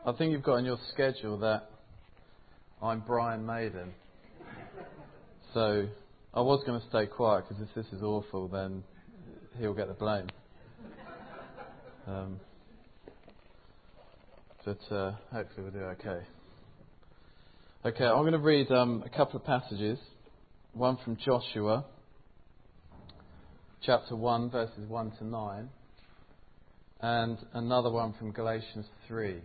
I think you've got on your schedule that I'm Brian Maiden. So I was going to stay quiet because if this is awful, then he'll get the blame. But hopefully we'll do okay. Okay, I'm going to read a couple of passages. One from Joshua, chapter 1, verses 1 to 9. And another one from Galatians 3.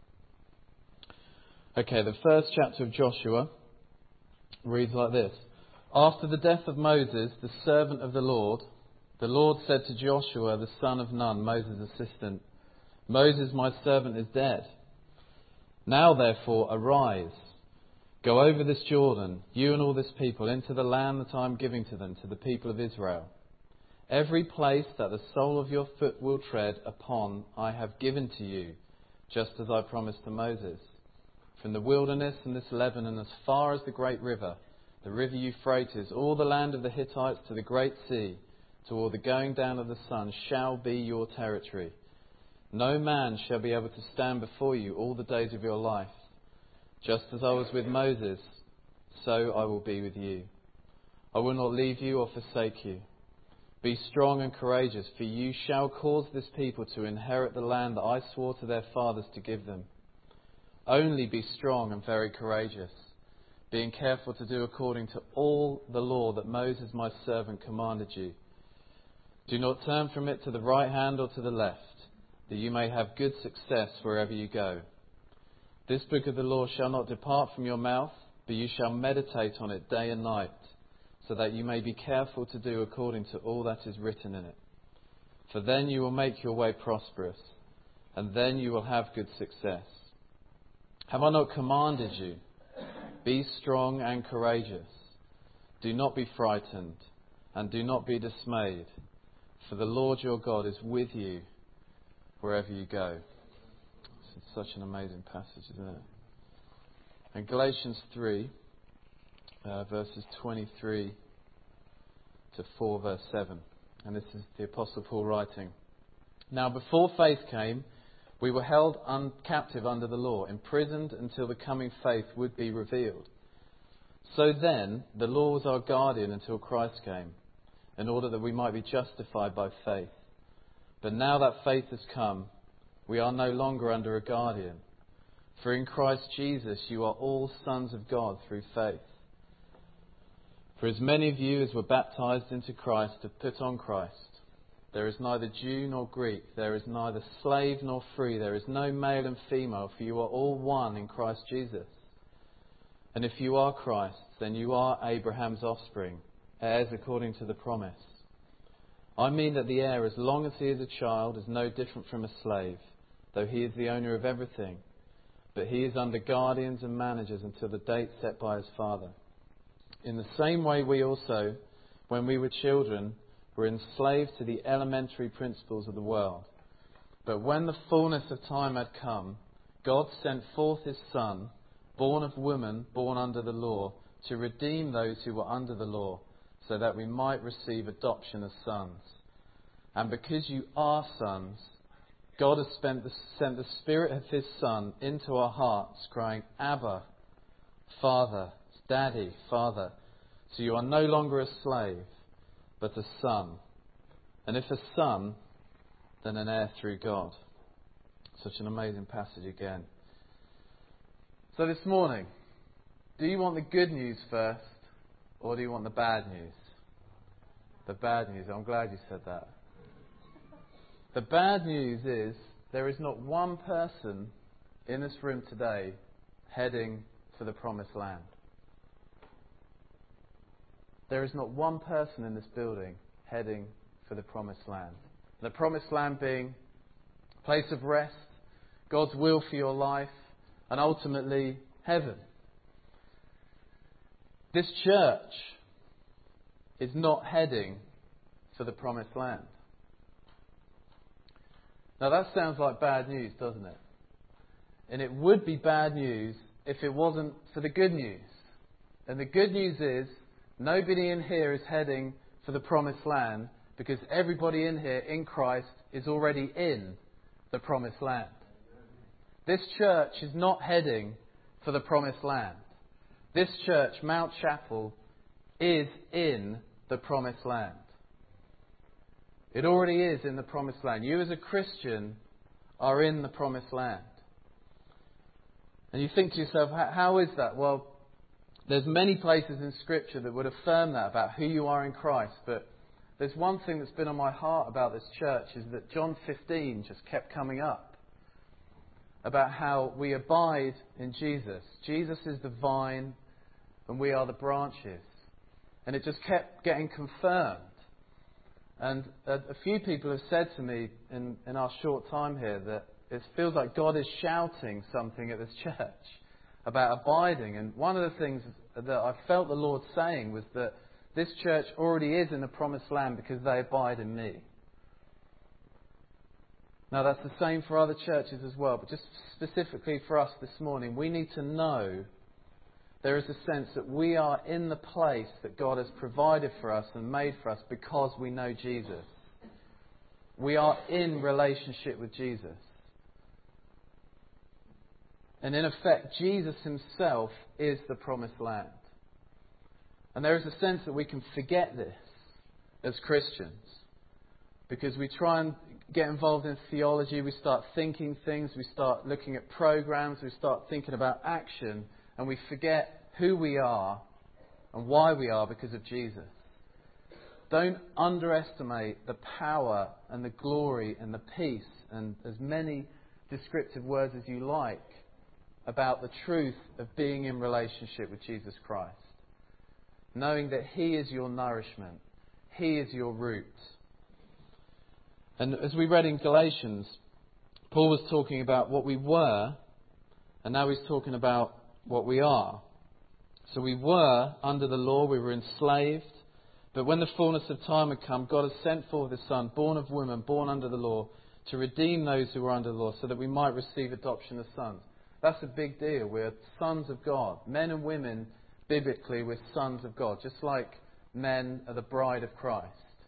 Okay, the first chapter of Joshua reads like this. After the death of Moses, the servant of the Lord said to Joshua, the son of Nun, Moses' assistant, Moses, my servant, is dead. Now, therefore, arise, go over this Jordan, you and all this people, into the land that I am giving to them, to the people of Israel. Every place that the sole of your foot will tread upon, I have given to you, just as I promised to Moses. From the wilderness and this Lebanon, as far as the great river, the river Euphrates, all the land of the Hittites to the great sea, toward the going down of the sun, shall be your territory. No man shall be able to stand before you all the days of your life. Just as I was with Moses, so I will be with you. I will not leave you or forsake you. Be strong and courageous, for you shall cause this people to inherit the land that I swore to their fathers to give them. Only be strong and very courageous, being careful to do according to all the law that Moses my servant commanded you. Do not turn from it to the right hand or to the left, that you may have good success wherever you go. This book of the law shall not depart from your mouth, but you shall meditate on it day and night, so that you may be careful to do according to all that is written in it. For then you will make your way prosperous, and then you will have good success. Have I not commanded you? Be strong and courageous. Do not be frightened, and do not be dismayed, for the Lord your God is with you wherever you go. It's such an amazing passage, isn't it? And Galatians 3, verses 23 to 4, verse 7. And this is the Apostle Paul writing. Now before faith came, we were held captive under the law, imprisoned until the coming faith would be revealed. So then, the law was our guardian until Christ came, in order that we might be justified by faith. But now that faith has come, we are no longer under a guardian. For in Christ Jesus you are all sons of God through faith. For as many of you as were baptized into Christ have put on Christ. There is neither Jew nor Greek, there is neither slave nor free, there is no male and female, for you are all one in Christ Jesus. And if you are Christ, then you are Abraham's offspring, heirs according to the promise. I mean that the heir, as long as he is a child, is no different from a slave, though he is the owner of everything. But he is under guardians and managers until the date set by his father. In the same way we also, when we were children, were enslaved to the elementary principles of the world. But when the fullness of time had come, God sent forth his Son, born of woman, born under the law, to redeem those who were under the law, so that we might receive adoption as sons. And because you are sons, God has sent the Spirit of his Son into our hearts, crying, Abba, Father, Daddy, Father. So you are no longer a slave, but a son. And if a son, then an heir through God. Such an amazing passage again. So this morning, do you want the good news first, or do you want the bad news? The bad news. I'm glad you said that. The bad news is there is not one person in this room today heading for the promised land. There is not one person in this building heading for the promised land. The promised land being a place of rest, God's will for your life, and ultimately heaven. This church is not heading for the promised land. Now that sounds like bad news, doesn't it? And it would be bad news if it wasn't for the good news. And the good news is nobody in here is heading for the promised land, because everybody in here in Christ is already in the promised land. This church is not heading for the promised land. This church, Mount Chapel, is in the promised land. It already is in the promised land. You as a Christian are in the promised land. And you think to yourself, how is that? Well, there's many places in Scripture that would affirm that about who you are in Christ. But there's one thing that's been on my heart about this church is that John 15 just kept coming up. About how we abide in Jesus. Jesus is the vine and we are the branches. And it just kept getting confirmed. And a few people have said to me in our short time here that it feels like God is shouting something at this church about abiding. And one of the things that I felt the Lord saying was that this church already is in the promised land because they abide in me. Now that's the same for other churches as well, but just specifically for us this morning, we need to know there is a sense that we are in the place that God has provided for us and made for us because we know Jesus. We are in relationship with Jesus. And in effect, Jesus himself is the promised land. And there is a sense that we can forget this as Christians. Because we try and get involved in theology, we start thinking things, we start looking at programs, we start thinking about action, and we forget who we are and why we are because of Jesus. Don't underestimate the power and the glory and the peace and as many descriptive words as you like about the truth of being in relationship with Jesus Christ. Knowing that He is your nourishment, He is your root. And as we read in Galatians, Paul was talking about what we were, and now he's talking about what we are. So we were under the law, we were enslaved, but when the fullness of time had come, God has sent forth His Son, born of woman, born under the law, to redeem those who were under the law, so that we might receive adoption as sons. That's a big deal. We're sons of God. Men and women, biblically, we're sons of God, just like men are the bride of Christ.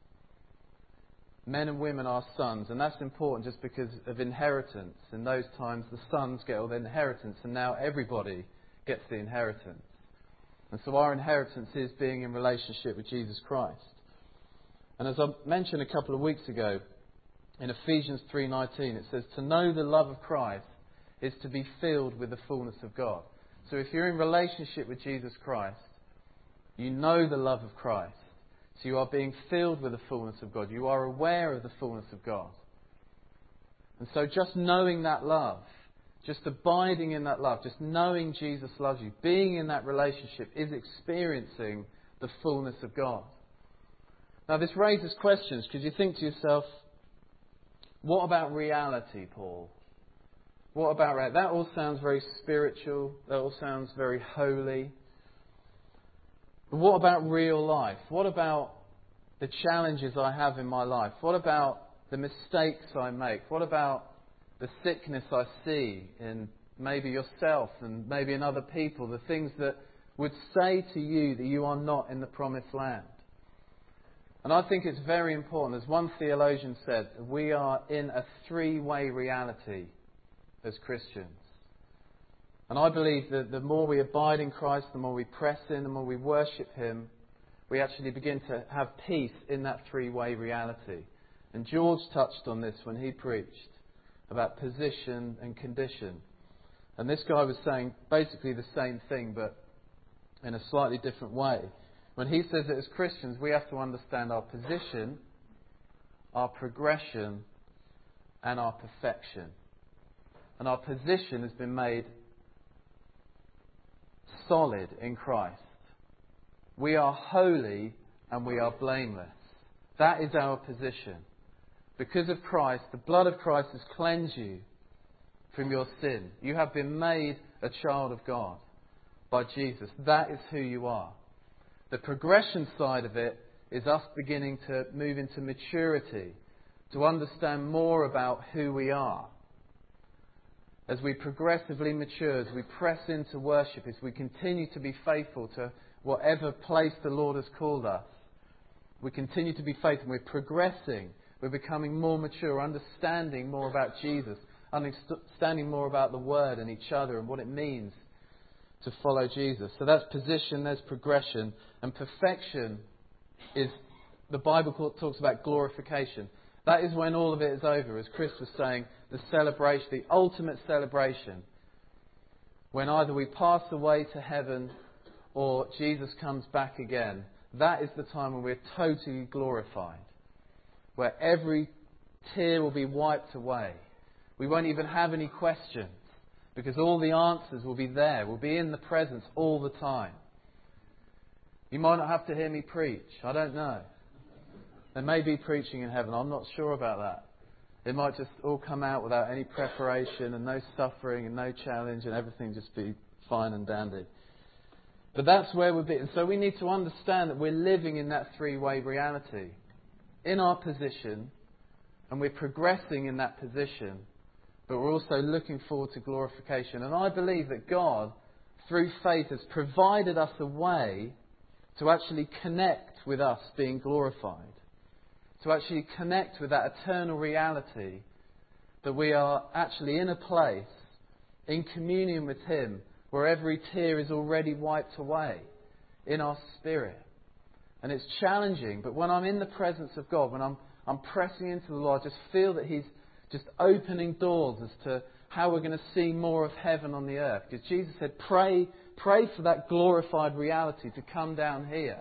Men and women are sons, and that's important just because of inheritance. In those times, the sons get all the inheritance, and now everybody gets the inheritance. And so our inheritance is being in relationship with Jesus Christ. And as I mentioned a couple of weeks ago, in Ephesians 3:19, it says, to know the love of Christ is to be filled with the fullness of God. So if you're in relationship with Jesus Christ, you know the love of Christ. So you are being filled with the fullness of God. You are aware of the fullness of God. And so just knowing that love, just abiding in that love, just knowing Jesus loves you, being in that relationship is experiencing the fullness of God. Now this raises questions because you think to yourself, what about reality, Paul? What about reality? That all sounds very spiritual. That all sounds very holy. But what about real life? What about the challenges I have in my life? What about the mistakes I make? What about the sickness I see in maybe yourself and maybe in other people? The things that would say to you that you are not in the promised land. And I think it's very important. As one theologian said, we are in a three-way reality as Christians. And I believe that the more we abide in Christ, the more we press in, the more we worship Him, we actually begin to have peace in that three-way reality. And George touched on this when he preached about position and condition. And this guy was saying basically the same thing, but in a slightly different way. When he says that as Christians, we have to understand our position, our progression, and our perfection. And our position has been made solid in Christ. We are holy and we are blameless. That is our position. Because of Christ, the blood of Christ has cleansed you from your sin. You have been made a child of God by Jesus. That is who you are. The progression side of it is us beginning to move into maturity, to understand more about who we are. As we progressively mature, as we press into worship, as we continue to be faithful to whatever place the Lord has called us, we continue to be faithful. We're progressing. We're becoming more mature, understanding more about Jesus, understanding more about the Word and each other and what it means to follow Jesus. So that's position, there's progression, and perfection is, the Bible talks about glorification. That is when all of it is over, as Chris was saying, the celebration, the ultimate celebration. When either we pass away to heaven or Jesus comes back again, that is the time when we're totally glorified. Where every tear will be wiped away. We won't even have any questions, because all the answers will be there. We'll be in the presence all the time. You might not have to hear me preach. I don't know. There may be preaching in heaven. I'm not sure about that. It might just all come out without any preparation and no suffering and no challenge and everything just be fine and dandy. But that's where we'll be. And so we need to understand that we're living in that three-way reality. In our position, and we're progressing in that position, but we're also looking forward to glorification. And I believe that God, through faith, has provided us a way to actually connect with us being glorified. To actually connect with that eternal reality that we are actually in a place, in communion with Him, where every tear is already wiped away in our spirit. And it's challenging, but when I'm in the presence of God, when I'm pressing into the Lord, I just feel that He's just opening doors as to how we're going to see more of heaven on the earth. Because Jesus said, pray for that glorified reality to come down here.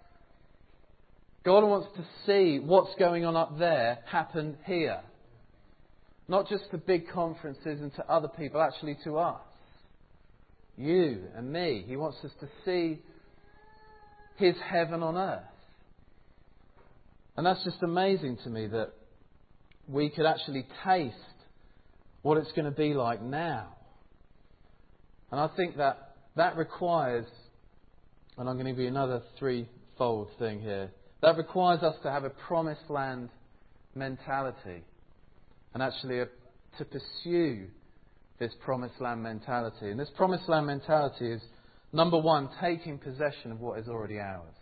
God wants to see what's going on up there happen here. Not just to big conferences and to other people, actually to us. You and me. He wants us to see His heaven on earth. And that's just amazing to me that we could actually taste what it's going to be like now. And I think that requires, and I'm going to give you another threefold thing here, that requires us to have a promised land mentality. And actually to pursue this promised land mentality. And this promised land mentality is, number one, taking possession of what is already ours.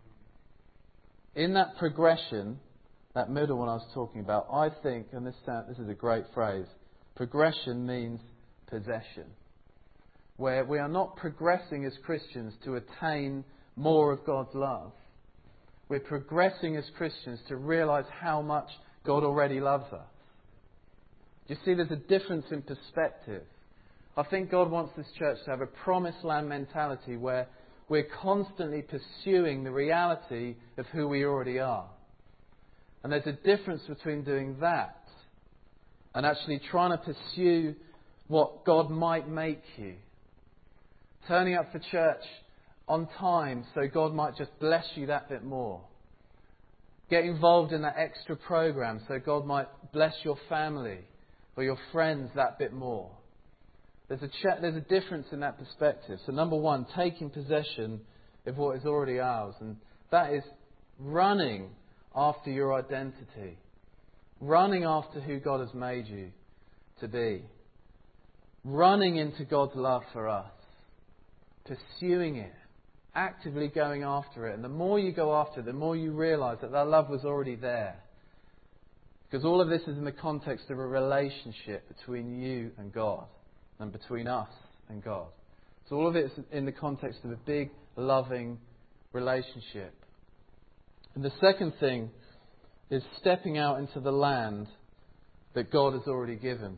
In that progression, that middle one I was talking about, I think, and this is a great phrase, progression means possession. Where we are not progressing as Christians to attain more of God's love. We're progressing as Christians to realise how much God already loves us. You see, there's a difference in perspective. I think God wants this church to have a promised land mentality where we're constantly pursuing the reality of who we already are. And there's a difference between doing that and actually trying to pursue what God might make you. Turning up for church on time so God might just bless you that bit more. Get involved in that extra program so God might bless your family or your friends that bit more. There's a difference in that perspective. So number one, taking possession of what is already ours. And that is running after your identity. Running after who God has made you to be. Running into God's love for us. Pursuing it. Actively going after it. And the more you go after it, the more you realise that love was already there. Because all of this is in the context of a relationship between you and God. And between us and God. So all of it is in the context of a big, loving relationship. And the second thing is stepping out into the land that God has already given.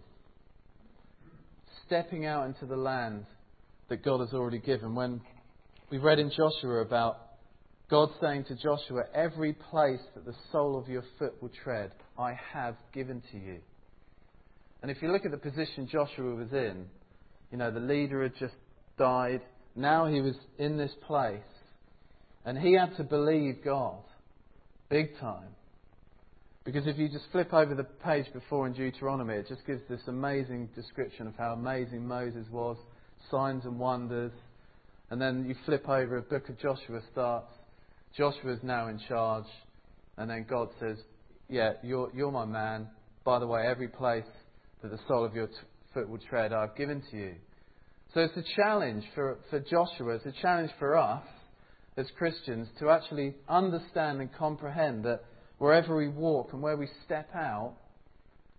Stepping out into the land that God has already given. When we read in Joshua about God saying to Joshua, every place that the sole of your foot will tread, I have given to you. And if you look at the position Joshua was in, you know, the leader had just died. Now he was in this place. And he had to believe God. Big time. Because if you just flip over the page before in Deuteronomy, it just gives this amazing description of how amazing Moses was. Signs and wonders. And then you flip over, a book of Joshua starts. Joshua's now in charge. And then God says, yeah, you're my man. By the way, every place that the sole of your foot will tread, I've given to you. So it's a challenge for Joshua. It's a challenge for us as Christians to actually understand and comprehend that wherever we walk and where we step out,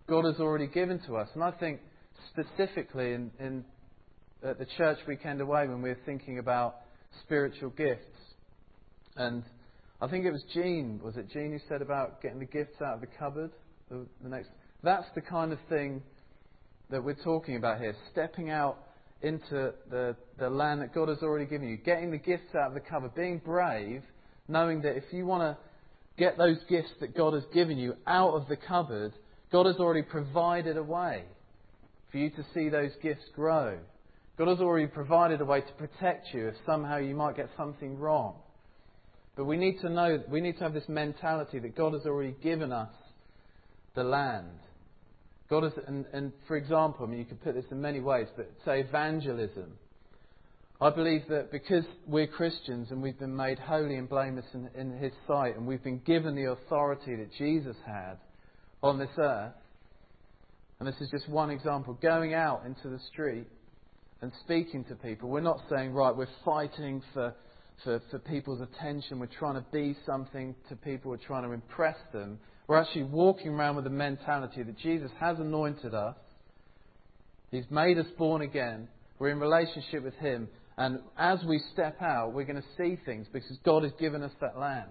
God has already given to us. And I think specifically at the church weekend away when we were thinking about spiritual gifts. And I think it was Jean who said about getting the gifts out of the cupboard? That's the kind of thing that we're talking about here. Stepping out into the land that God has already given you. Getting the gifts out of the cupboard. Being brave, knowing that if you want to get those gifts that God has given you out of the cupboard, God has already provided a way for you to see those gifts grow. God has already provided a way to protect you if somehow you might get something wrong. But we need to have this mentality that God has already given us the land. God has, and for example, I mean, you could put this in many ways, but say evangelism. I believe that because we're Christians and we've been made holy and blameless in His sight, and we've been given the authority that Jesus had on this earth, and this is just one example, going out into the street and speaking to people. We're not saying, right, we're fighting for people's attention, we're trying to be something to people, we're trying to impress them. We're actually walking around with the mentality that Jesus has anointed us. He's made us born again. We're in relationship with Him. And as we step out, we're going to see things because God has given us that land.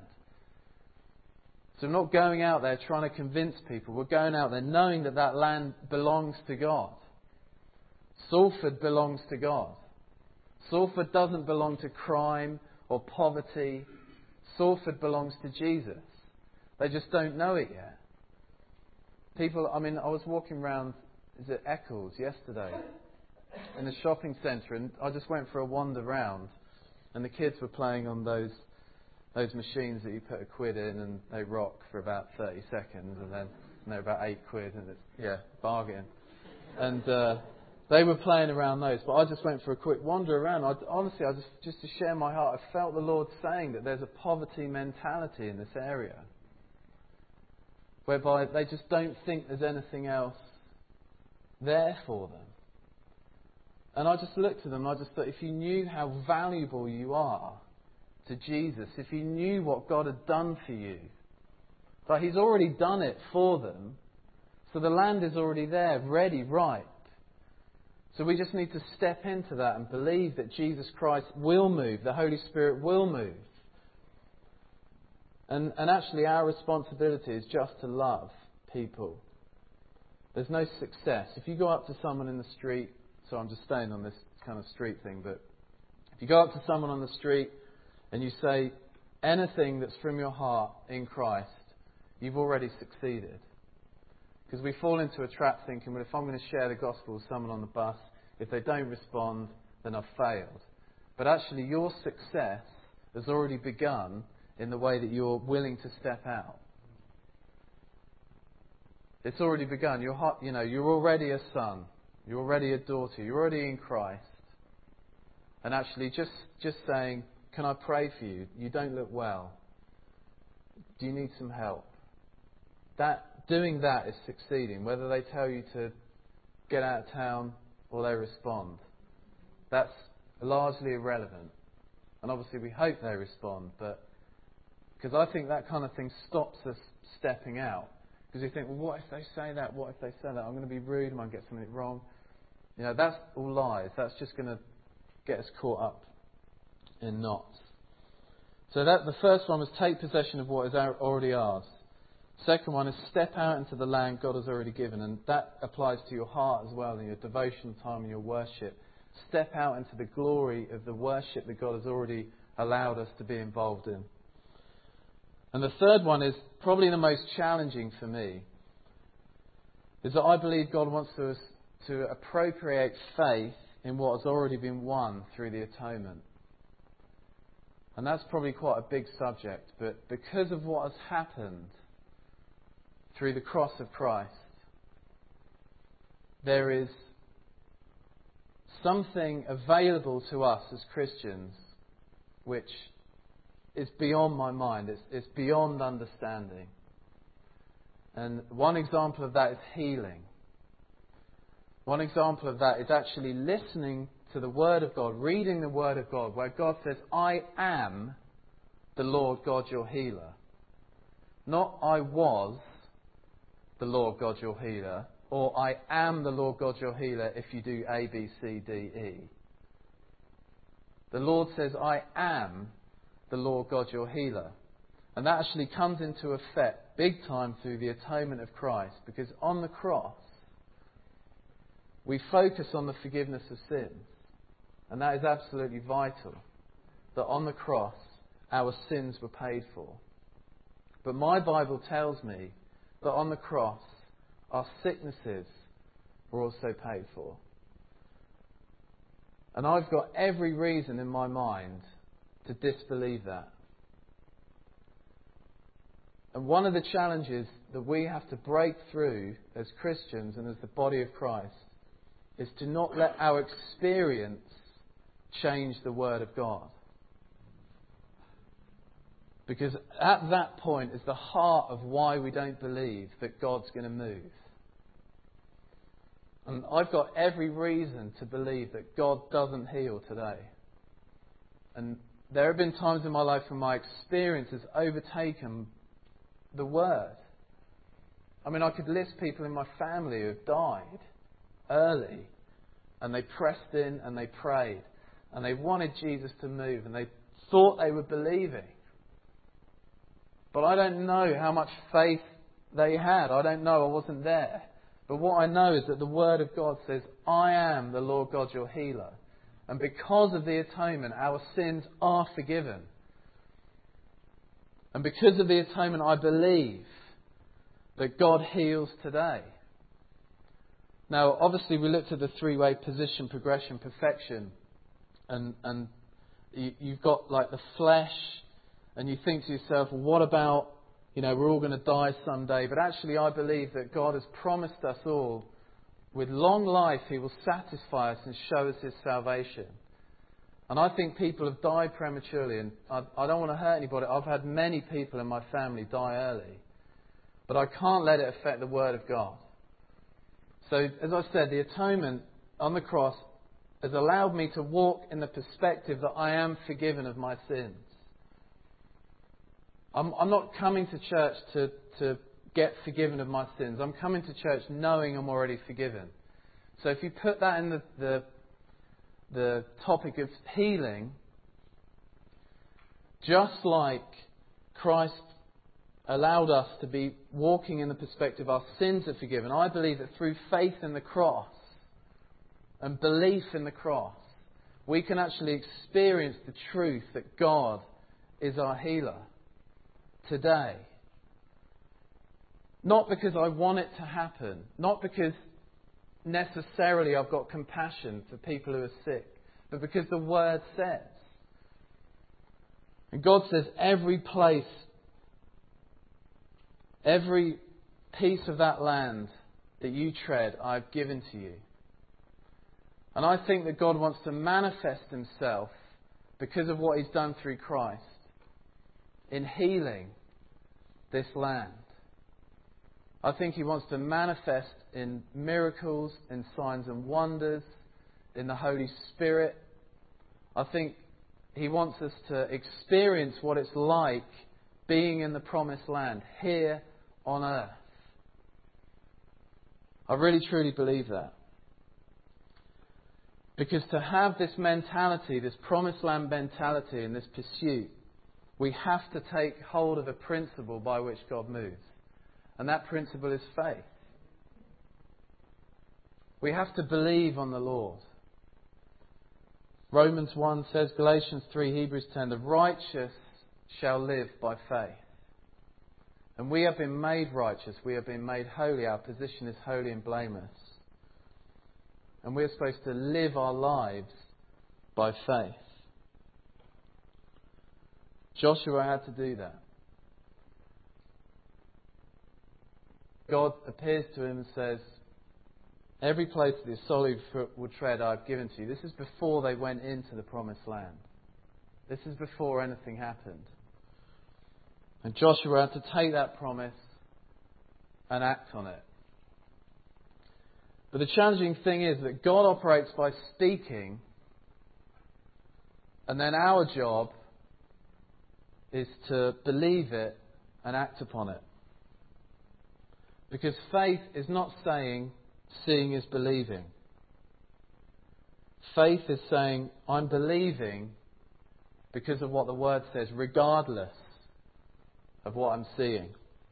So we're not going out there trying to convince people. We're going out there knowing that that land belongs to God. Salford belongs to God. Salford doesn't belong to crime or poverty. Salford belongs to Jesus. They just don't know it yet. People, I mean, I was walking around, Eccles yesterday, in the shopping centre, and I just went for a wander round, and the kids were playing on those machines that you put £1 in and they rock for about 30 seconds, and then they're about £8, and it's, bargain. And they were playing around those, but I just went for a quick wander around. Honestly, just to share my heart, I felt the Lord saying that there's a poverty mentality in this area, whereby they just don't think there's anything else there for them. And I just looked at them and I just thought, if you knew how valuable you are to Jesus, if you knew what God had done for you, but He's already done it for them, so the land is already there, ready, ripe. So we just need to step into that and believe that Jesus Christ will move, the Holy Spirit will move. And actually our responsibility is just to love people. There's no success. If you go up to someone in the street, so I'm just staying on this kind of street thing, but if you go up to someone on the street and you say anything that's from your heart in Christ, you've already succeeded. Because we fall into a trap thinking, well, if I'm going to share the gospel with someone on the bus, if they don't respond, then I've failed. But actually your success has already begun in the way that you're willing to step out. It's already begun. You're already a son. You're already a daughter. You're already in Christ. And actually just saying, can I pray for you? You don't look well. Do you need some help? Doing that is succeeding. Whether they tell you to get out of town or they respond. That's largely irrelevant. And obviously we hope they respond, but because I think that kind of thing stops us stepping out. Because you think, well, what if they say that? What if they say that? I'm going to be rude. I might get something wrong. That's all lies. That's just going to get us caught up in knots. So the first one was take possession of what is already ours. Second one is step out into the land God has already given. And that applies to your heart as well, in your devotion time and your worship. Step out into the glory of the worship that God has already allowed us to be involved in. And the third one is probably the most challenging for me, is that I believe God wants us to appropriate faith in what has already been won through the atonement. And that's probably quite a big subject, but because of what has happened through the cross of Christ, there is something available to us as Christians which is beyond my mind. It's beyond understanding. And one example of that is healing. One example of that is actually listening to the Word of God, reading the Word of God, where God says, I am the Lord God your healer. Not I was the Lord God your healer, or I am the Lord God your healer if you do A, B, C, D, E. The Lord says, I am the Lord God your healer. And that actually comes into effect big time through the atonement of Christ, because on the cross we focus on the forgiveness of sins. And that is absolutely vital, that on the cross our sins were paid for. But my Bible tells me that on the cross our sicknesses were also paid for. And I've got every reason in my mind to disbelieve that. And one of the challenges that we have to break through as Christians and as the body of Christ is to not let our experience change the Word of God. Because at that point is the heart of why we don't believe that God's going to move. And I've got every reason to believe that God doesn't heal today. And there have been times in my life when my experience has overtaken the Word. I mean, I could list people in my family who have died early, and they pressed in and they prayed and they wanted Jesus to move and they thought they were believing. But I don't know how much faith they had. I don't know. I wasn't there. But what I know is that the Word of God says, I am the Lord God your healer. And because of the atonement, our sins are forgiven. And because of the atonement, I believe that God heals today. Now, obviously, we looked at the three-way position, progression, perfection. And you've got like the flesh, and you think to yourself, well, what about, we're all going to die someday. But actually, I believe that God has promised us all, with long life, He will satisfy us and show us His salvation. And I think people have died prematurely, and I don't want to hurt anybody. I've had many people in my family die early. But I can't let it affect the Word of God. So, as I said, the atonement on the cross has allowed me to walk in the perspective that I am forgiven of my sins. I'm not coming to church to get forgiven of my sins. I'm coming to church knowing I'm already forgiven. So if you put that in the topic of healing, just like Christ allowed us to be walking in the perspective our sins are forgiven, I believe that through faith in the cross and belief in the cross, we can actually experience the truth that God is our healer today. Not because I want it to happen, not because necessarily I've got compassion for people who are sick, but because the Word says. And God says every place, every piece of that land that you tread, I've given to you. And I think that God wants to manifest Himself, because of what He's done through Christ, in healing this land. I think He wants to manifest in miracles, in signs and wonders, in the Holy Spirit. I think He wants us to experience what it's like being in the promised land, here on earth. I really truly believe that. Because to have this mentality, this promised land mentality and this pursuit, we have to take hold of a principle by which God moves. And that principle is faith. We have to believe on the Lord. Romans 1 says, Galatians 3, Hebrews 10, the righteous shall live by faith. And we have been made righteous. We have been made holy. Our position is holy and blameless. And we're supposed to live our lives by faith. Joshua had to do that. God appears to him and says, every place that the solid foot will tread I've given to you. This is before they went into the promised land. This is before anything happened. And Joshua had to take that promise and act on it. But the challenging thing is that God operates by speaking, and then our job is to believe it and act upon it. Because faith is not saying seeing is believing. Faith is saying I'm believing because of what the Word says, regardless of what I'm seeing.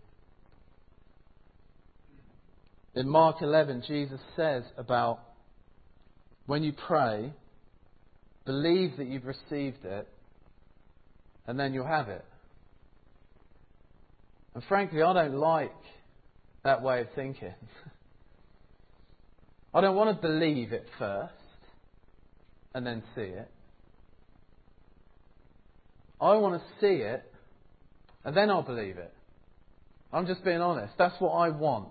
In Mark 11, Jesus says about when you pray, believe that you've received it, and then you'll have it. And frankly, I don't like that way of thinking. I don't want to believe it first and then see it. I want to see it and then I'll believe it. I'm just being honest. That's what I want.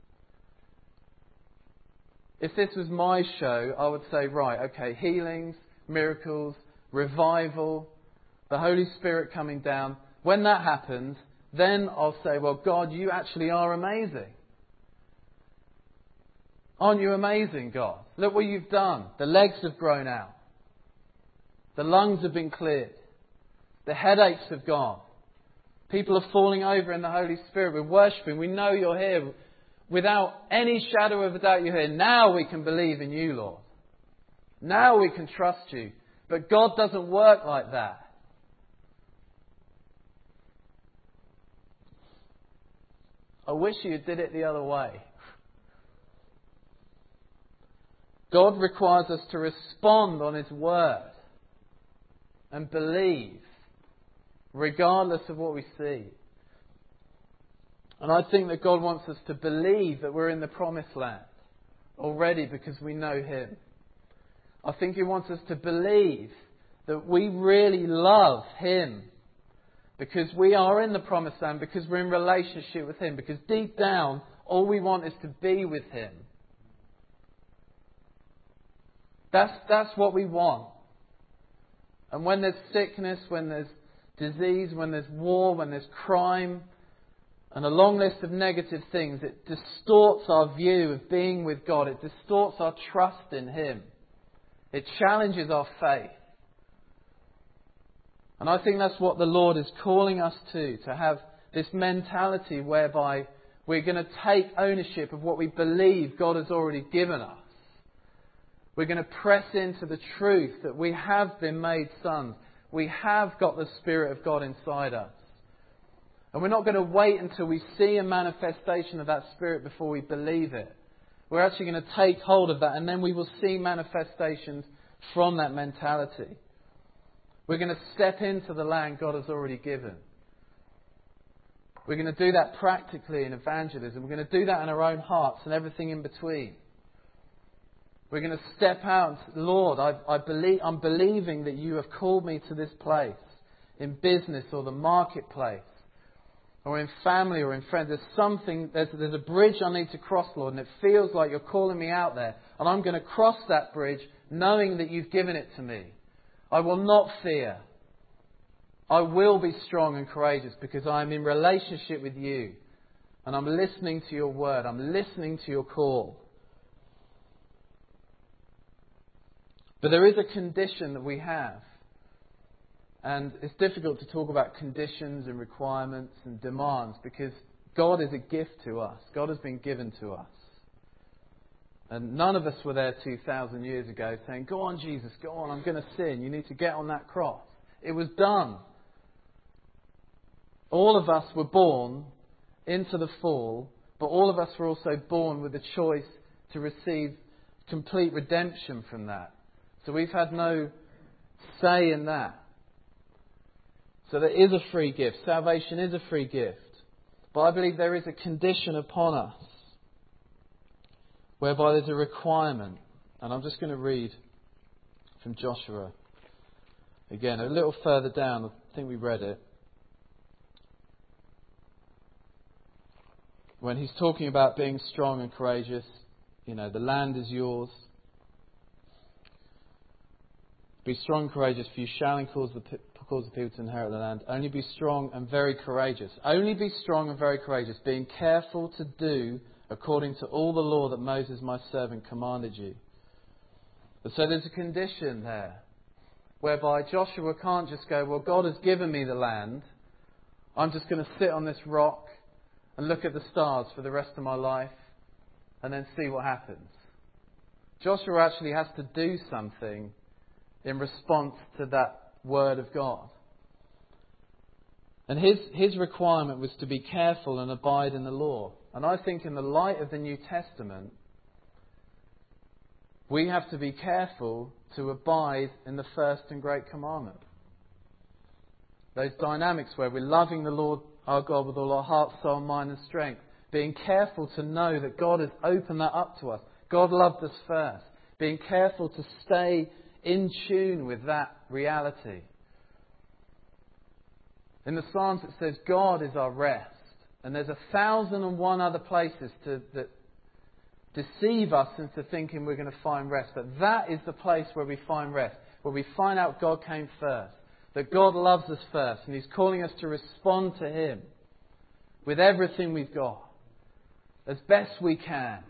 If this was my show, I would say, right, okay, healings, miracles, revival, the Holy Spirit coming down. When that happens, then I'll say, well, God, you actually are amazing. Aren't you amazing, God? Look what you've done. The legs have grown out. The lungs have been cleared. The headaches have gone. People are falling over in the Holy Spirit. We're worshipping. We know you're here. Without any shadow of a doubt you're here. Now we can believe in you, Lord. Now we can trust you. But God doesn't work like that. I wish you did it the other way. God requires us to respond on His Word and believe, regardless of what we see. And I think that God wants us to believe that we're in the promised land already because we know Him. I think He wants us to believe that we really love Him because we are in the promised land, because we're in relationship with Him, because deep down all we want is to be with Him. That's what we want. And when there's sickness, when there's disease, when there's war, when there's crime, and a long list of negative things, it distorts our view of being with God. It distorts our trust in Him. It challenges our faith. And I think that's what the Lord is calling us to have this mentality whereby we're going to take ownership of what we believe God has already given us. We're going to press into the truth that we have been made sons. We have got the Spirit of God inside us. And we're not going to wait until we see a manifestation of that Spirit before we believe it. We're actually going to take hold of that, and then we will see manifestations from that mentality. We're going to step into the land God has already given. We're going to do that practically in evangelism. We're going to do that in our own hearts and everything in between. We're going to step out. Lord, I'm believing that you have called me to this place, in business or the marketplace, or in family or in friends. There's a bridge I need to cross, Lord, and it feels like you're calling me out there. And I'm going to cross that bridge knowing that you've given it to me. I will not fear. I will be strong and courageous because I am in relationship with you. And I'm listening to your word. I'm listening to your call. But there is a condition that we have. And it's difficult to talk about conditions and requirements and demands because God is a gift to us. God has been given to us. And none of us were there 2,000 years ago saying, go on, Jesus, go on, I'm going to sin. You need to get on that cross. It was done. All of us were born into the fall, but all of us were also born with the choice to receive complete redemption from that. So we've had no say in that. So there is a free gift. Salvation is a free gift. But I believe there is a condition upon us whereby there's a requirement. And I'm just going to read from Joshua. Again, a little further down. I think we read it. When he's talking about being strong and courageous, the land is yours. Be strong and courageous, for you shall cause the people to inherit the land. Only be strong and very courageous. Only be strong and very courageous, being careful to do according to all the law that Moses my servant commanded you. But so there's a condition there, whereby Joshua can't just go, well, God has given me the land. I'm just going to sit on this rock and look at the stars for the rest of my life and then see what happens. Joshua actually has to do something in response to that word of God. And his requirement was to be careful and abide in the law. And I think in the light of the New Testament, we have to be careful to abide in the first and great commandment. Those dynamics where we're loving the Lord our God with all our heart, soul, mind and strength. Being careful to know that God has opened that up to us. God loved us first. Being careful to stay in tune with that reality. In the Psalms it says God is our rest. And there's 1,001 other places that deceive us into thinking we're going to find rest. But that is the place where we find rest. Where we find out God came first. That God loves us first. And He's calling us to respond to Him with everything we've got. As best we can.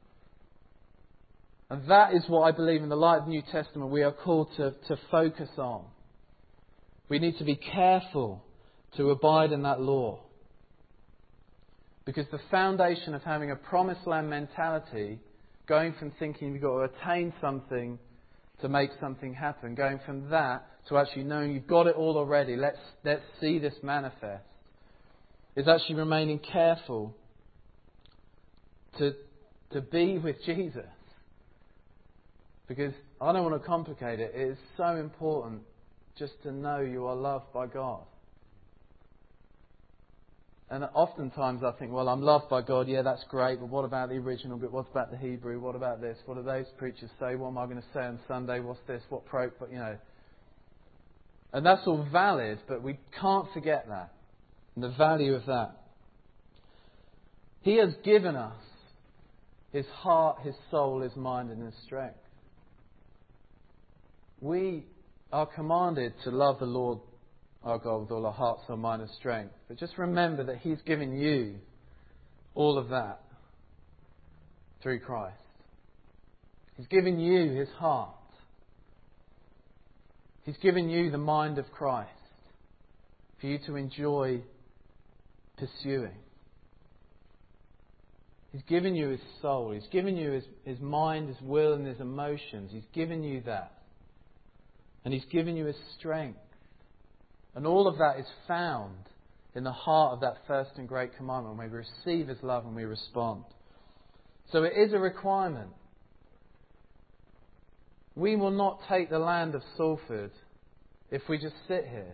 And that is what I believe in the light of the New Testament we are called to focus on. We need to be careful to abide in that law. Because the foundation of having a promised land mentality, going from thinking you've got to attain something to make something happen, going from that to actually knowing you've got it all already, let's see this manifest, is actually remaining careful to be with Jesus. Because I don't want to complicate it. It is so important just to know you are loved by God. And oftentimes I think, well, I'm loved by God. Yeah, that's great. But what about the original bit? What about the Hebrew? What about this? What do those preachers say? What am I going to say on Sunday? What's this? What but And that's all valid, but we can't forget that. And the value of that. He has given us His heart, His soul, His mind and His strength. We are commanded to love the Lord our God with all our heart, soul, mind and strength. But just remember that He's given you all of that through Christ. He's given you His heart. He's given you the mind of Christ for you to enjoy pursuing. He's given you His soul. He's given you His mind, His will and His emotions. He's given you that. And He's given you His strength. And all of that is found in the heart of that first and great commandment when we receive His love and we respond. So it is a requirement. We will not take the land of Salford if we just sit here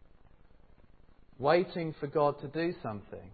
waiting for God to do something.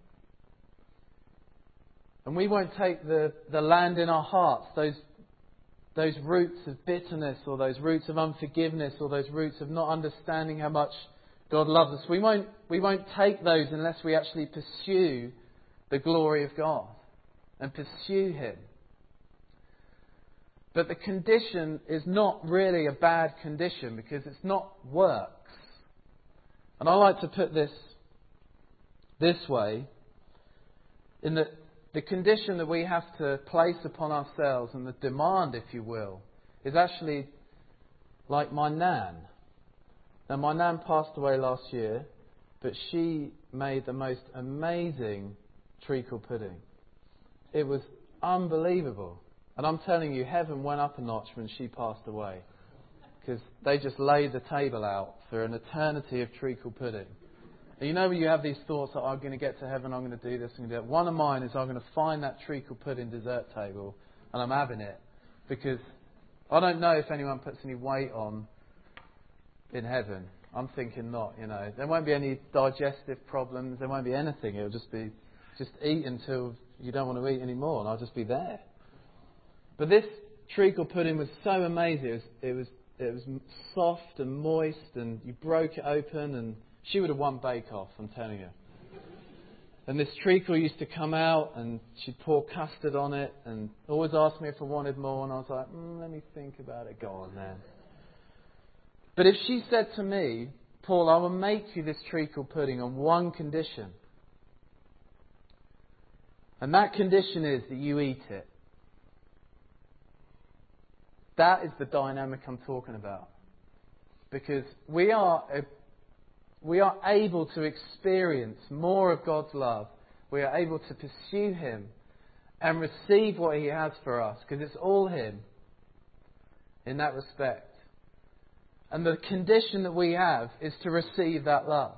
And we won't take the land in our hearts, those roots of bitterness or those roots of unforgiveness or those roots of not understanding how much God loves us. We won't take those unless we actually pursue the glory of God and pursue Him. But the condition is not really a bad condition because it's not works. And I like to put this way, in that the condition that we have to place upon ourselves and the demand, if you will, is actually like my nan. Now, my nan passed away last year, but she made the most amazing treacle pudding. It was unbelievable. And I'm telling you, heaven went up a notch when she passed away. Because they just laid the table out for an eternity of treacle pudding. And you know when you have these thoughts that I'm going to get to heaven, I'm going to do this, I'm going to do that. One of mine is I'm going to find that treacle pudding dessert table and I'm having it. Because I don't know if anyone puts any weight on in heaven. I'm thinking not, There won't be any digestive problems. There won't be anything. It'll just be eat until you don't want to eat anymore and I'll just be there. But this treacle pudding was so amazing. It was soft and moist and you broke it open and she would have won Bake Off, I'm telling you. And this treacle used to come out and she'd pour custard on it and always asked me if I wanted more and I was like, let me think about it. Go on then. But if she said to me, Paul, I will make you this treacle pudding on one condition. And that condition is that you eat it. That is the dynamic I'm talking about. Because we are able to experience more of God's love, we are able to pursue Him and receive what He has for us, because it's all Him in that respect. And the condition that we have is to receive that love.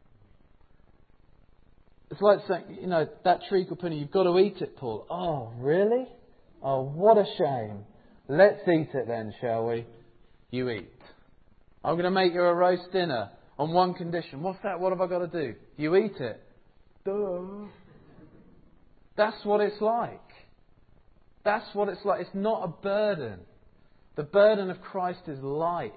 It's like saying, that treacle pudding, you've got to eat it, Paul. Oh, really? Oh, what a shame. Let's eat it then, shall we? You eat. I'm going to make you a roast dinner on one condition. What's that? What have I got to do? You eat it. Duh. That's what it's like. That's what it's like. It's not a burden. The burden of Christ is light.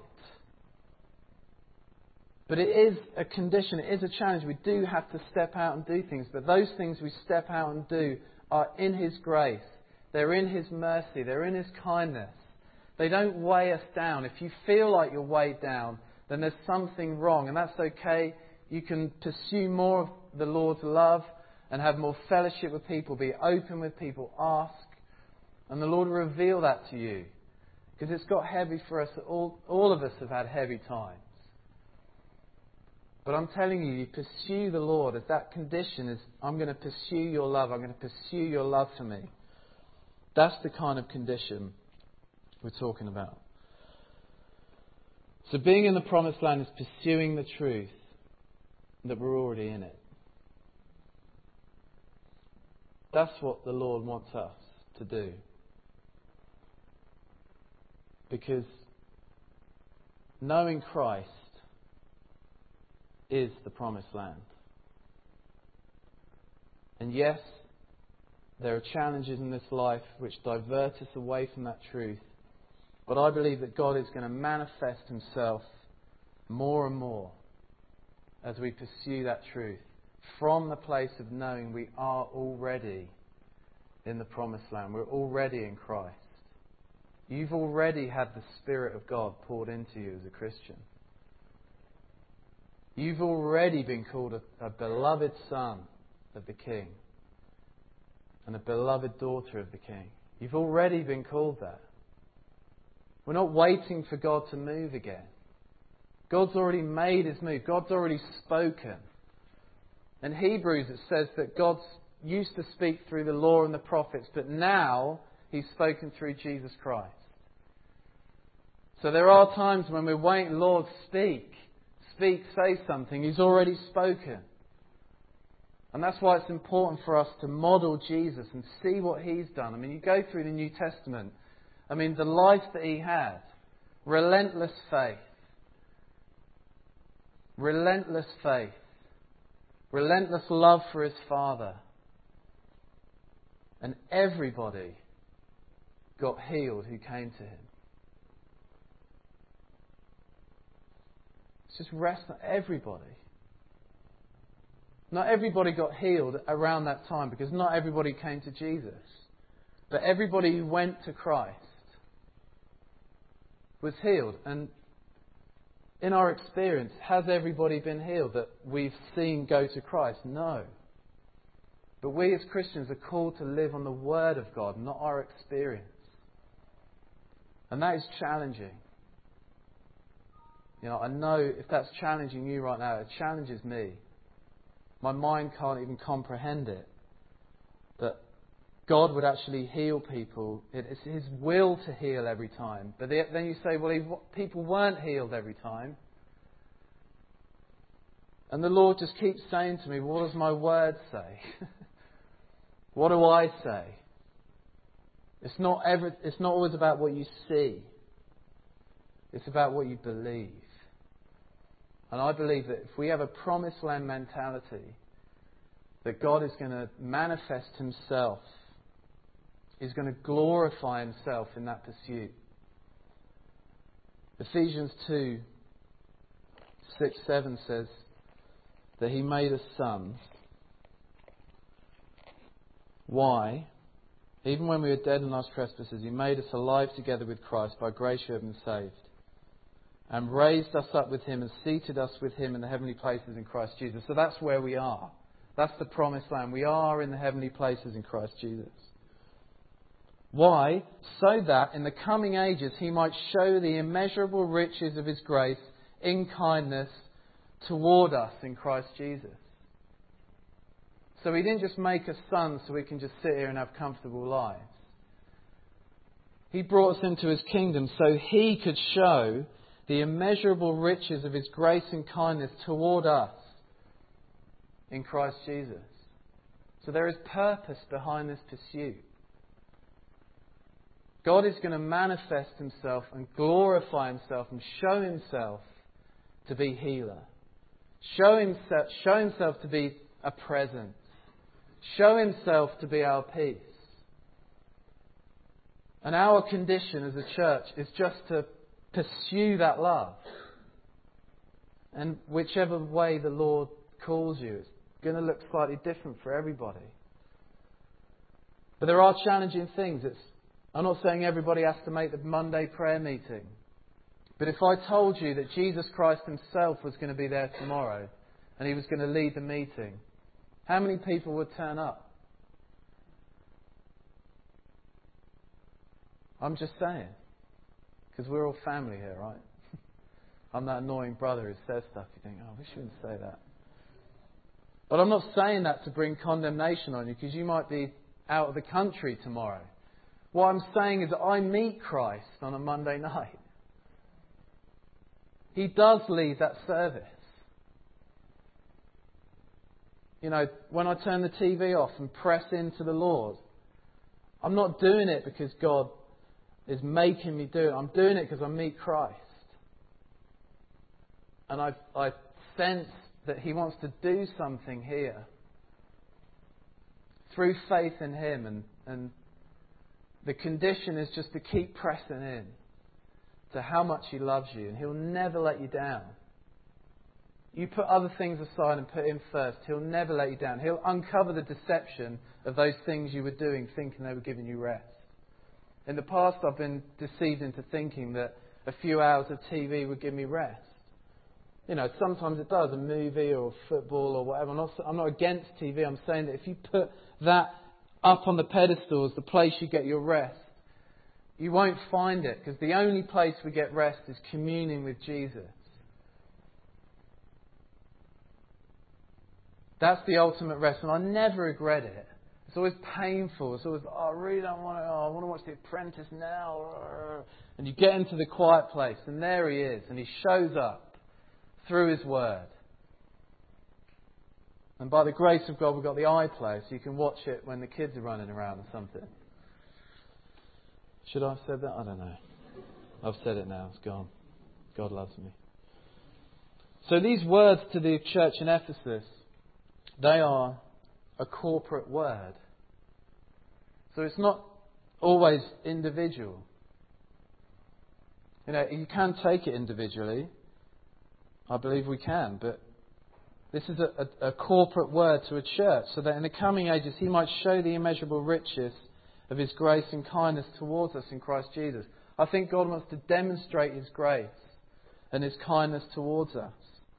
But it is a condition, it is a challenge. We do have to step out and do things. But those things we step out and do are in His grace. They're in His mercy. They're in His kindness. They don't weigh us down. If you feel like you're weighed down, then there's something wrong. And that's okay. You can pursue more of the Lord's love and have more fellowship with people. Be open with people. Ask. And the Lord will reveal that to you. Because it's got heavy for us. All of us have had heavy times. But I'm telling you, you pursue the Lord as that condition is, I'm going to pursue your love. I'm going to pursue your love for me. That's the kind of condition we're talking about. So being in the promised land is pursuing the truth that we're already in it. That's what the Lord wants us to do. Because knowing Christ is the promised land. And yes, there are challenges in this life which divert us away from that truth. But I believe that God is going to manifest Himself more and more as we pursue that truth from the place of knowing we are already in the promised land. We're already in Christ. You've already had the Spirit of God poured into you as a Christian. You've already been called a beloved son of the King and a beloved daughter of the King. You've already been called that. We're not waiting for God to move again. God's already made His move. God's already spoken. In Hebrews it says that God used to speak through the law and the prophets, but now He's spoken through Jesus Christ. So there are times when we're waiting, Lord, speak. Speak, say something. He's already spoken. And that's why it's important for us to model Jesus and see what He's done. I mean, you go through the New Testament. I mean, the life that He had. Relentless faith. Relentless faith. Relentless love for His Father. And everybody got healed who came to Him. It's just rest on everybody. Not everybody got healed around that time because not everybody came to Jesus. But everybody who went to Christ was healed. And in our experience, has everybody been healed that we've seen go to Christ? No. But we as Christians are called to live on the Word of God, not our experience. And that is challenging. I know if that's challenging you right now, it challenges me. My mind can't even comprehend it. That God would actually heal people. It's His will to heal every time. But then you say, well, people weren't healed every time. And the Lord just keeps saying to me, what does my word say? What do I say? It's not always about what you see. It's about what you believe. And I believe that if we have a promised land mentality, that God is going to manifest Himself. He's going to glorify Himself in that pursuit. Ephesians 2:6-7 says that He made us sons. Why? Even when we were dead in our trespasses, He made us alive together with Christ. By grace you have been saved. And raised us up with Him and seated us with Him in the heavenly places in Christ Jesus. So that's where we are. That's the promised land. We are in the heavenly places in Christ Jesus. Why? So that in the coming ages He might show the immeasurable riches of His grace in kindness toward us in Christ Jesus. So He didn't just make us sons so we can just sit here and have comfortable lives. He brought us into His kingdom so He could show the immeasurable riches of His grace and kindness toward us in Christ Jesus. So there is purpose behind this pursuit. God is going to manifest Himself and glorify Himself and show Himself to be healer. Show Himself to be a presence. Show Himself to be our peace. And our condition as a church is just to pursue that love. And whichever way the Lord calls you, it's going to look slightly different for everybody. But there are challenging things. I'm not saying everybody has to make the Monday prayer meeting. But if I told you that Jesus Christ Himself was going to be there tomorrow and He was going to lead the meeting, how many people would turn up? I'm just saying. Because we're all family here, right? I'm that annoying brother who says stuff. You think, oh, we shouldn't say that. But I'm not saying that to bring condemnation on you, because you might be out of the country tomorrow. What I'm saying is that I meet Christ on a Monday night. He does lead that service. You know, when I turn the TV off and press into the Lord, I'm not doing it because God is making me do it. I'm doing it because I meet Christ. And I sense that He wants to do something here. Through faith in Him. And the condition is just to keep pressing in to how much He loves you. And He'll never let you down. You put other things aside and put Him first. He'll never let you down. He'll uncover the deception of those things you were doing, thinking they were giving you rest. In the past, I've been deceived into thinking that a few hours of TV would give me rest. You know, sometimes it does, a movie or football or whatever. I'm not against TV. I'm saying that if you put that up on the pedestal as the place you get your rest, you won't find it, because the only place we get rest is communing with Jesus. That's the ultimate rest, and I never regret it. It's always painful. It's always, I really don't want to, I want to watch The Apprentice now. And you get into the quiet place, and there He is, and He shows up through His Word. And by the grace of God, we've got the iPlayer, so you can watch it when the kids are running around or something. Should I have said that? I don't know. I've said it now. It's gone. God loves me. So these words to the church in Ephesus, they are a corporate word. So it's not always individual. You know, you can take it individually. I believe we can. But this is a corporate word to a church, so that in the coming ages He might show the immeasurable riches of His grace and kindness towards us in Christ Jesus. I think God wants to demonstrate His grace and His kindness towards us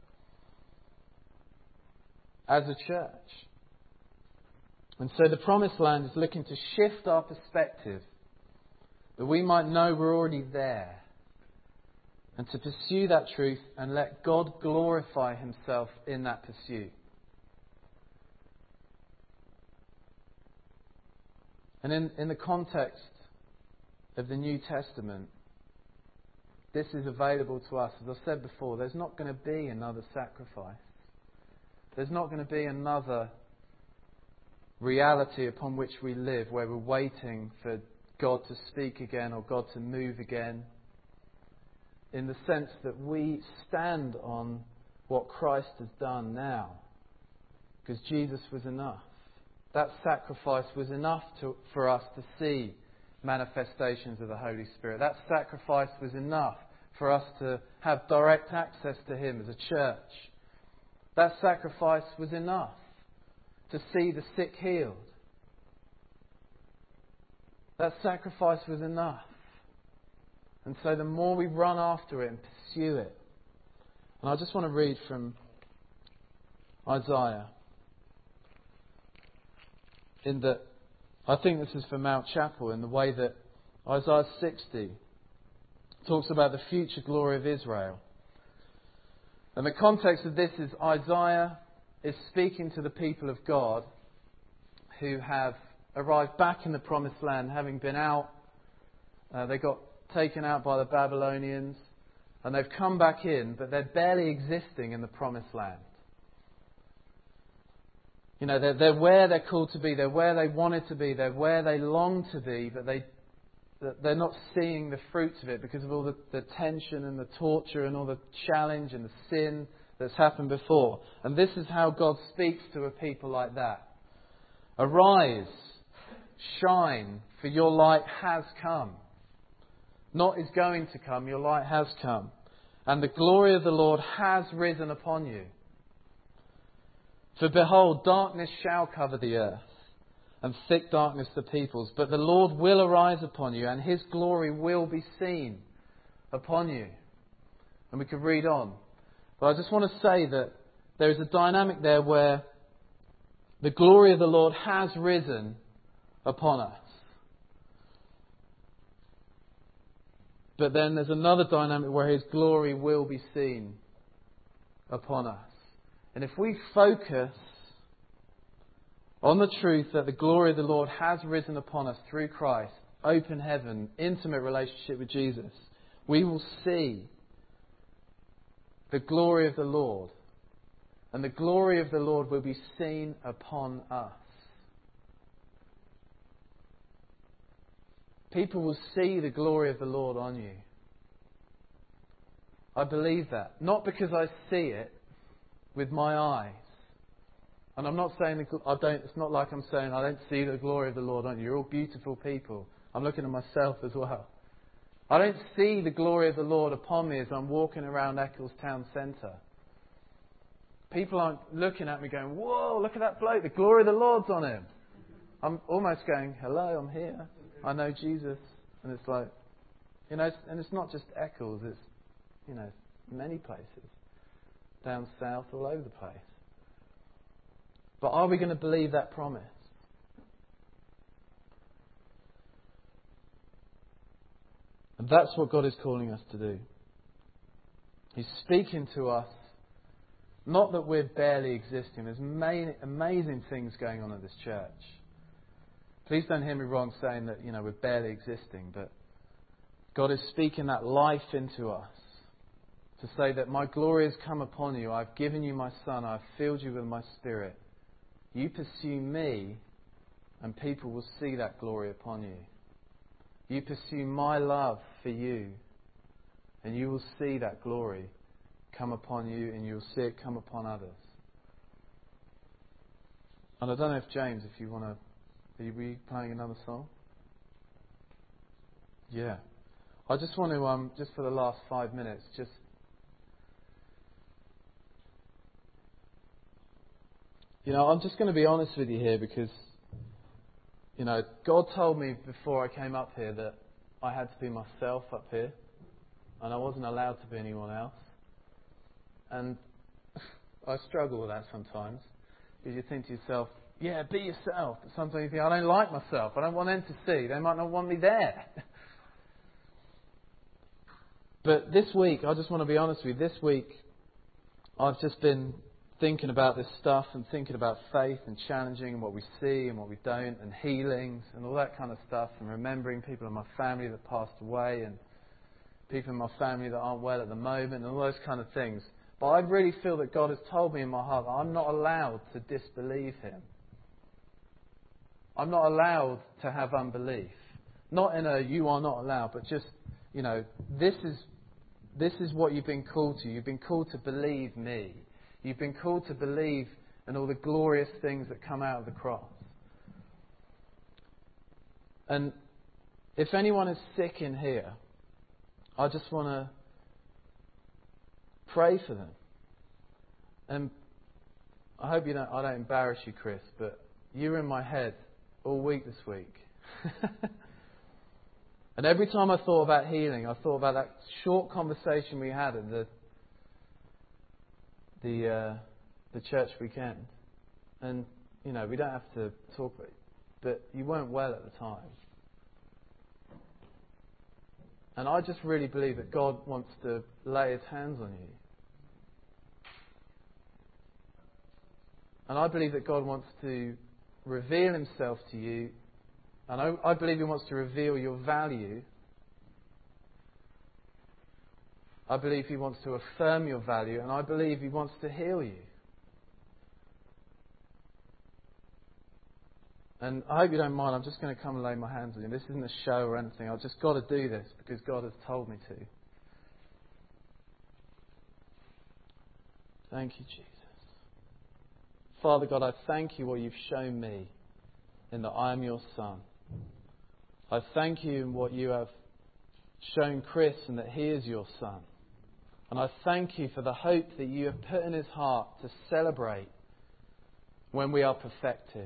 as a church. And so the Promised Land is looking to shift our perspective, that we might know we're already there, and to pursue that truth and let God glorify Himself in that pursuit. And in the context of the New Testament, this is available to us. As I said before, there's not going to be another sacrifice. There's not going to be another reality upon which we live where we're waiting for God to speak again or God to move again. In the sense that we stand on what Christ has done now. Because Jesus was enough. That sacrifice was enough for us to see manifestations of the Holy Spirit. That sacrifice was enough for us to have direct access to Him as a church. That sacrifice was enough to see the sick healed. That sacrifice was enough. And so the more we run after it and pursue it. And I just want to read from Isaiah. I think this is for Mount Chapel, in the way that Isaiah 60 talks about the future glory of Israel. And the context of this is Isaiah is speaking to the people of God who have arrived back in the Promised Land, having been out. They got taken out by the Babylonians, and they've come back in, but they're barely existing in the Promised Land. You know, they're where they're called to be, they're where they wanted to be, they're where they long to be, but they're not seeing the fruits of it because of all the tension and the torture and all the challenge and the sin that's happened before. And this is how God speaks to a people like that. Arise, shine, for your light has come. Not is going to come, your light has come. And the glory of the Lord has risen upon you. For behold, darkness shall cover the earth, and thick darkness the peoples. But the Lord will arise upon you, and His glory will be seen upon you. And we could read on. But I just want to say that there is a dynamic there where the glory of the Lord has risen upon us. But then there's another dynamic where His glory will be seen upon us. And if we focus on the truth that the glory of the Lord has risen upon us through Christ, open heaven, intimate relationship with Jesus, we will see the glory of the Lord. And the glory of the Lord will be seen upon us. People will see the glory of the Lord on you. I believe that. Not because I see it with my eyes. And I'm not saying it's not like I'm saying I don't see the glory of the Lord on you. You're all beautiful people. I'm looking at myself as well. I don't see the glory of the Lord upon me as I'm walking around Eccles Town Centre. People aren't looking at me going, whoa, look at that bloke, the glory of the Lord's on him. I'm almost going, hello, I'm here. I know Jesus. And it's like, you know, and it's not just Eccles, it's, you know, many places. Down south, all over the place. But are we going to believe that promise? And that's what God is calling us to do. He's speaking to us, not that we're barely existing. There's amazing things going on at this church. Please don't hear me wrong saying that, you know, we're barely existing, but God is speaking that life into us. To say that my glory has come upon you, I've given you my Son, I've filled you with my Spirit. You pursue me and people will see that glory upon you. You pursue my love for you and you will see that glory come upon you and you'll see it come upon others. And I don't know if James, if you want to, are we playing another song? Yeah. I just want to, just for the last 5 minutes, you know, I'm just going to be honest with you here because, you know, God told me before I came up here that I had to be myself up here and I wasn't allowed to be anyone else. And I struggle with that sometimes because you think to yourself, yeah, be yourself. But sometimes you think, I don't like myself. I don't want them to see. They might not want me there. But this week, I just want to be honest with you, this week I've just been thinking about this stuff and thinking about faith and challenging and what we see and what we don't and healings and all that kind of stuff and remembering people in my family that passed away and people in my family that aren't well at the moment and all those kind of things. But I really feel that God has told me in my heart that I'm not allowed to disbelieve Him. I'm not allowed to have unbelief. Not in a you are not allowed, but just, you know, this is what you've been called to. You've been called to believe me. You've been called to believe in all the glorious things that come out of the cross. And if anyone is sick in here, I just want to pray for them. And I hope I don't embarrass you, Chris, but you were in my head all week this week. And every time I thought about healing, I thought about that short conversation we had at the church weekend. And, you know, we don't have to talk about it, but you weren't well at the time. And I just really believe that God wants to lay His hands on you. And I believe that God wants to reveal himself to you. And I believe he wants to reveal your value. I believe he wants to affirm your value. And I believe he wants to heal you. And I hope you don't mind, I'm just going to come and lay my hands on you. This isn't a show or anything. I've just got to do this because God has told me to. Thank you, Jesus. Father God, I thank you what you've shown me in that I am your son. I thank you in what you have shown Chris and that he is your son. And I thank you for the hope that you have put in his heart to celebrate when we are perfected.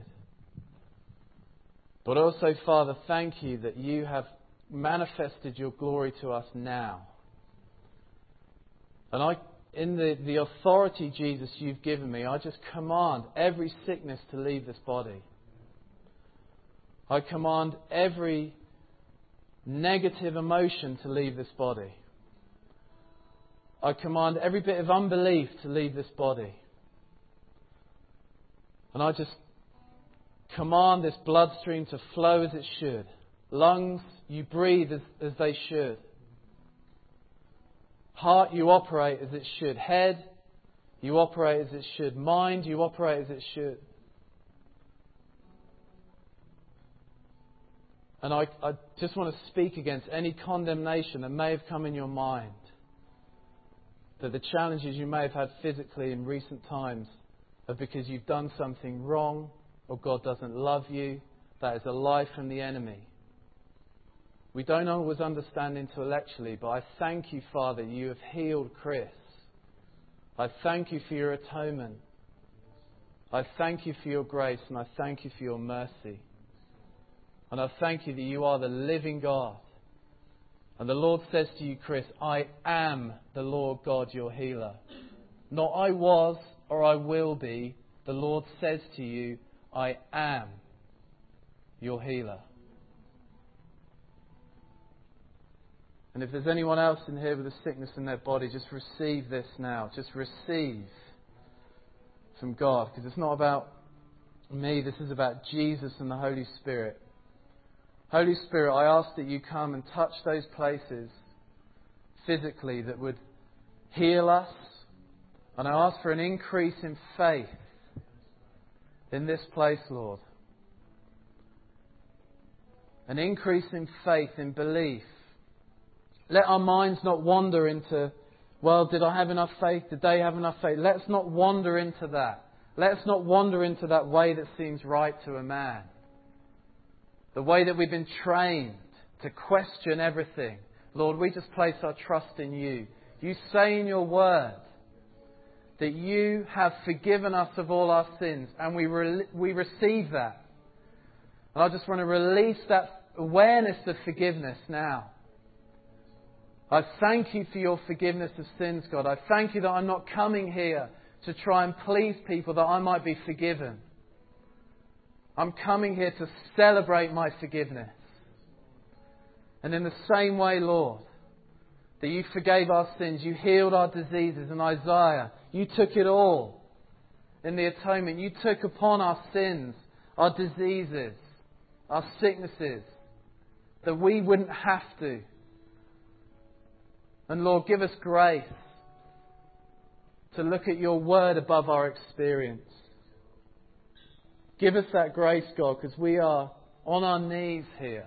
But also, Father, thank you that you have manifested your glory to us now. And in the authority, Jesus, you've given me, I just command every sickness to leave this body. I command every negative emotion to leave this body. I command every bit of unbelief to leave this body. And I just command this bloodstream to flow as it should. Lungs, you breathe as they should. Heart, you operate as it should. Head, you operate as it should. Mind, you operate as it should. And I just want to speak against any condemnation that may have come in your mind. That the challenges you may have had physically in recent times are because you've done something wrong or God doesn't love you. That is a lie from the enemy. We don't always understand intellectually, but I thank you, Father, you have healed Chris. I thank you for your atonement. I thank you for your grace and I thank you for your mercy. And I thank you that you are the living God. And the Lord says to you, Chris, I am the Lord God, your healer. Not I was or I will be. The Lord says to you, I am your healer. And if there's anyone else in here with a sickness in their body, just receive this now. Just receive from God. Because it's not about me. This is about Jesus and the Holy Spirit. Holy Spirit, I ask that you come and touch those places physically that would heal us. And I ask for an increase in faith in this place, Lord. An increase in faith, in belief. Let our minds not wander into, well, did I have enough faith? Did they have enough faith? Let's not wander into that. Let's not wander into that way that seems right to a man. The way that we've been trained to question everything. Lord, we just place our trust in you. You say in your word that you have forgiven us of all our sins, and we receive that. And I just want to release that awareness of forgiveness now. I thank you for your forgiveness of sins, God. I thank you that I'm not coming here to try and please people that I might be forgiven. I'm coming here to celebrate my forgiveness. And in the same way, Lord, that you forgave our sins, you healed our diseases. In Isaiah, you took it all in the atonement. You took upon our sins, our diseases, our sicknesses, that we wouldn't have to. And Lord, give us grace to look at your word above our experience. Give us that grace, God, because we are on our knees here.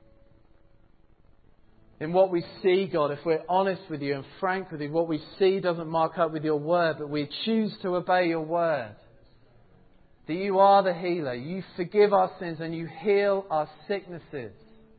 In what we see, God, if we're honest with you and frank with you, what we see doesn't mark up with your word, but we choose to obey your word. That you are the healer. You forgive our sins and you heal our sicknesses.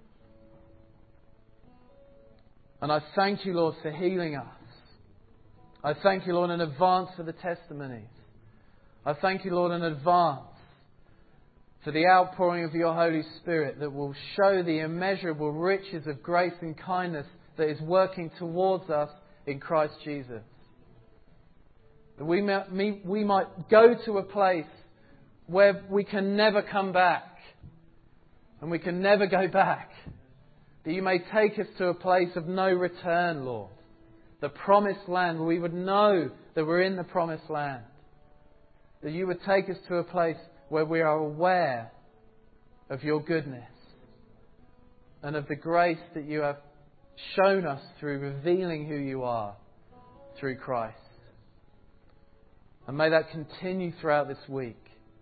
And I thank you, Lord, for healing us. I thank you, Lord, in advance for the testimonies. I thank you, Lord, in advance for the outpouring of your Holy Spirit that will show the immeasurable riches of grace and kindness that is working towards us in Christ Jesus. That we might go to a place where we can never come back. And we can never go back. That you may take us to a place of no return, Lord. The promised land, where we would know that we're in the promised land. That you would take us to a place where we are aware of your goodness and of the grace that you have shown us through revealing who you are through Christ. And may that continue throughout this week.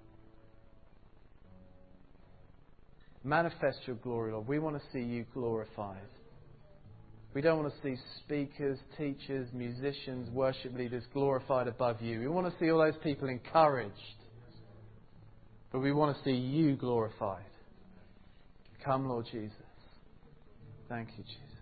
Manifest your glory, Lord. We want to see you glorified. We don't want to see speakers, teachers, musicians, worship leaders glorified above you. We want to see all those people encouraged. But we want to see you glorified. Come, Lord Jesus. Thank you, Jesus.